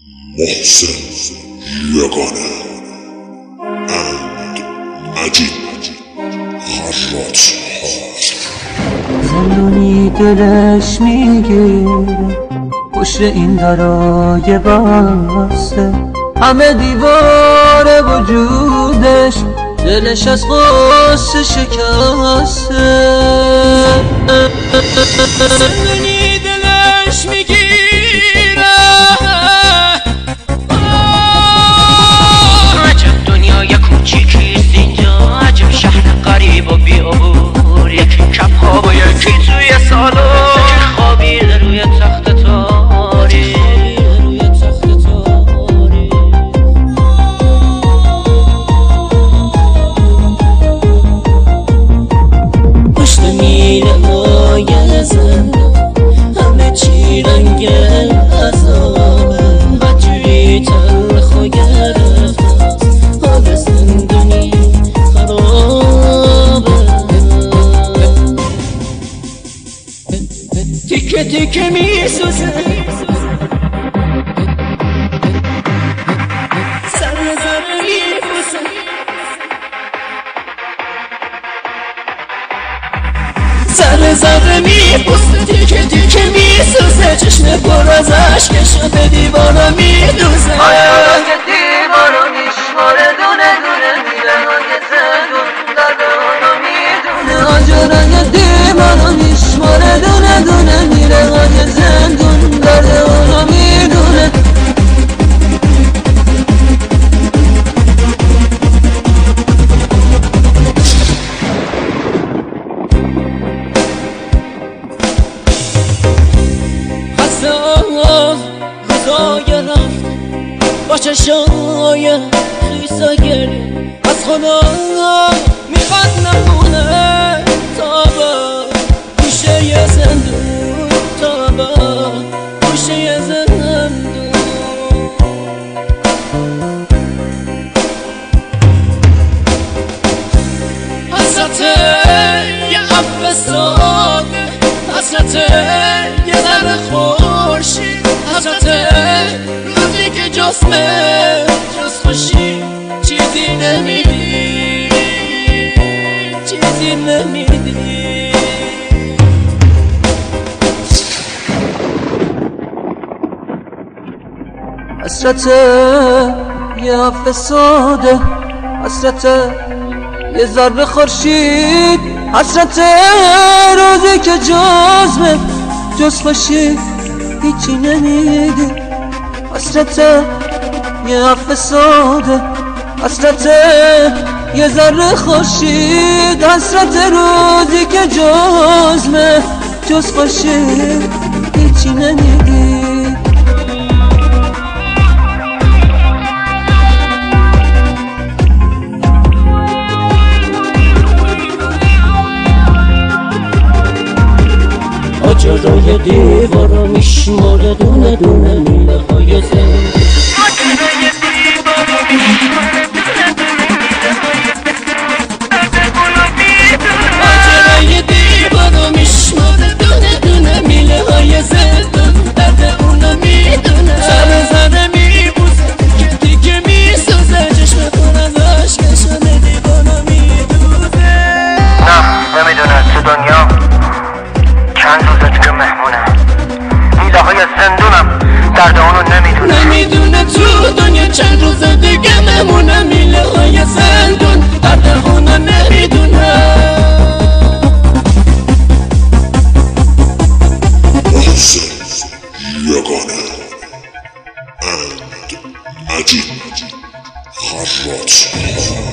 محسن یگانه اند مجید خرات زندونی دلش میگیره پشت این درای بسته، همه دیوار وجودش دلش از غصه شکسته. زندونی دلش میگیره عجب دنیای کوچیکیست اینجا، عجب شهر غریب و بی عبور، یکی کپ ها و یکی توی سالن، یکی خوابیده روی تخت تاریک. پشت میله های زندان همه چی رنگ عذابه، بدجوری تلخ و گرفت حال زندونی خرابه. تیکه تیکه میسوزه ذره ذره میپوسه، ذره ذره میپوسه، تیکه تیکه میسوزه، چشم پر از اشک شده دیوارا میدوزه. آجران که دیوارو میشماره دونه دونه میره های زندون درد اونو میدونه. آجران که دیوارو میشماره دونه دونه میره های زندون درد اونو میدونه. روزای رفت با چشای خیسا گریه، از خدا میخواد نمونه تا با گوشه زندون، تا با گوشه زندون. حسرت یه عفو ساده، حسرت یه ذره خورشید، حسرت روزی که جسمه جز خوشی چیزی نمیدی، چیزی نمیدی. حسرت یه عفو ساده، حسرت یه ذره خورشید، حسرت روزی که جسمه جز خوشی هیچی نمیدی. حسرت یه عفو ساده، حسرت یه ذره خورشید، حسرت روزی که جسمه جز خوشی هیچی نمیدی. آجرای دیوارا میشماره دونه دونه میله های زندون. آجرای دیوارا میشماره دونه دونه میله های زندون، درد اونو میدونه. ذره ذره میبوسه، تیکه تیکه میسوزه، چشم پر از اشک شده دیوارا میدوزه. نه نمیدونه تو دنیا چند روزه دیگه مهمونه، میله های زندونم درد اونو نمیدونه. نمیدونه تو دنیا چند روزه دیگه مهمونه، میله های زندون درد اونو نمیدونه. محسن یگانه اند مجید خرات